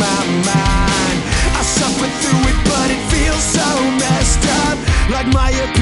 my mind. I suffer through it, but it feels so messed up, like my